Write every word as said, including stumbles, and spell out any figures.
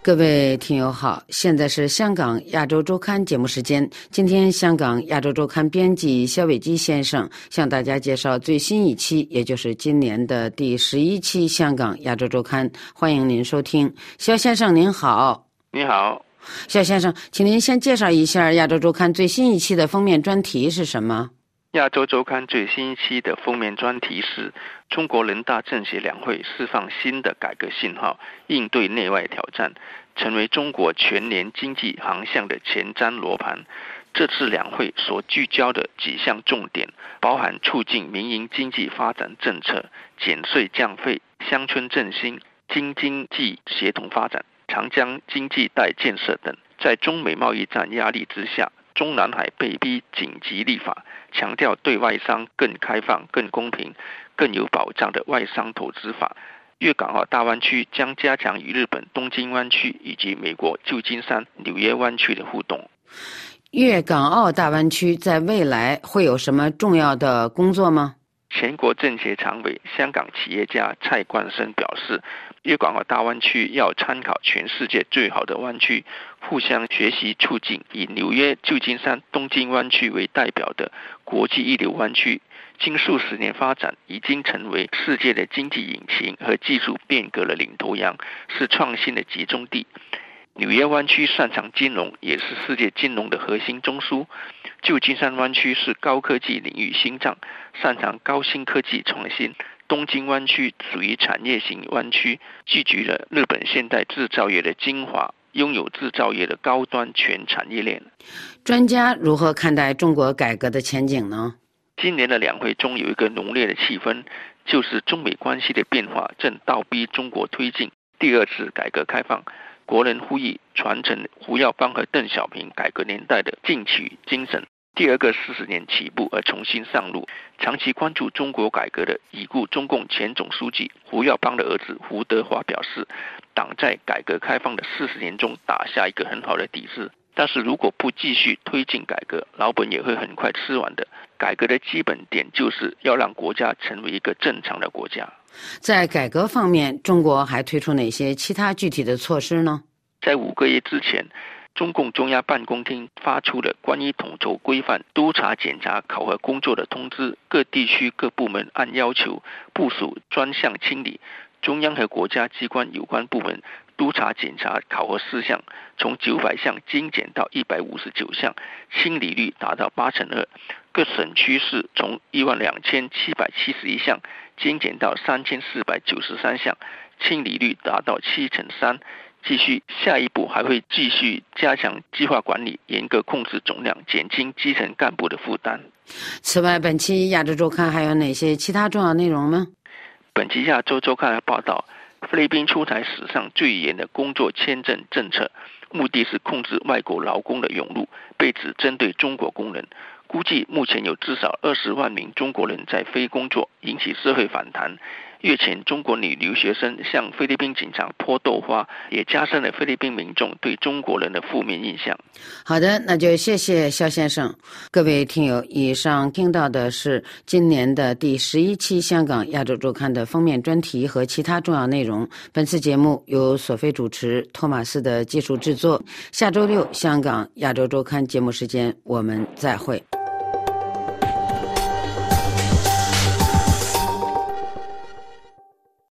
各位听友好，现在是香港亚洲周刊节目时间。今天香港亚洲周刊编辑肖伟基先生向大家介绍最新一期，也就是今年的第十一期香港亚洲周刊，欢迎您收听。肖先生您好。 你好。 肖先生，请您先介绍一下亚洲周刊最新一期的封面专题是什么？ 亚洲周刊最新一期的封面专题是中国人大政协两会释放新的改革信号，应对内外挑战，成为中国全年经济航向的前瞻罗盘。这次两会所聚焦的几项重点包含促进民营经济发展政策、减税降费、乡村振兴、京经济协同发展、长江经济带建设等。在中美贸易战压力之下，中南海被逼紧急立法，强调对外商更开放、更公平、更有保障的外商投资法。粤港澳大湾区将加强与日本东京湾区以及美国旧金山、纽约湾区的互动。 粤港澳大湾区在未来会有什么重要的工作吗？ 全国政协常委、香港企业家蔡冠生表示，粤港澳大湾区要参考全世界最好的湾区，互相学习促进，以纽约、旧金山、东京湾区为代表的国际一流湾区，经数十年发展，已经成为世界的经济引擎和技术变革的领头羊，是创新的集中地。纽约湾区擅长金融，也是世界金融的核心中枢。旧金山湾区是高科技领域心脏，擅长高新科技创新。东京湾区属于产业型湾区，聚集了日本现代制造业的精华，拥有制造业的高端全产业链。 专家如何看待中国改革的前景呢？ 今年的两会中有一个浓烈的气氛，就是中美关系的变化正倒逼中国推进第二次改革开放。国人呼吁传承胡耀邦和邓小平改革年代的进取精神，第二个四十年起步而重新上路。长期关注中国改革的已故中共前总书记胡耀邦的儿子胡德华表示，党在改革开放的四十年中打下一个很好的底子，但是如果不继续推进改革，老本也会很快吃完的。改革的基本点就是要让国家成为一个正常的国家。 在改革方面，中国还推出哪些其他具体的措施呢？ 在五个月之前，中共中央办公厅发出了关于统筹规范督查检查考核工作的通知，各地区各部门按要求部署专项清理，中央和国家机关有关部门督查检查考核事项从九百项精简到一百五十九项，清理率达到八成二。各省区市从一万两千七百七十一项精简到三千四百九十三项，清理率达到七成三。继续下一步还会继续加强计划管理，严格控制总量，减轻基层干部的负担。 此外，本期亚洲周刊还有哪些其他重要内容呢？ 本期亚洲周刊还报道，菲律宾出台史上最严的工作签证政策，目的是控制外国劳工的涌入，被指针对中国工人。估计目前有至少二十万名中国人在非工作，引起社会反弹。月前中国女留学生向菲律宾警察泼豆花，也加深了菲律宾民众对中国人的负面印象。 好的，那就谢谢肖先生。各位听友，以上听到的是今年的第十一期香港亚洲周刊的封面专题和其他重要内容。本次节目由索菲主持，托马斯的技术制作。下周六香港亚洲周刊节目时间我们再会。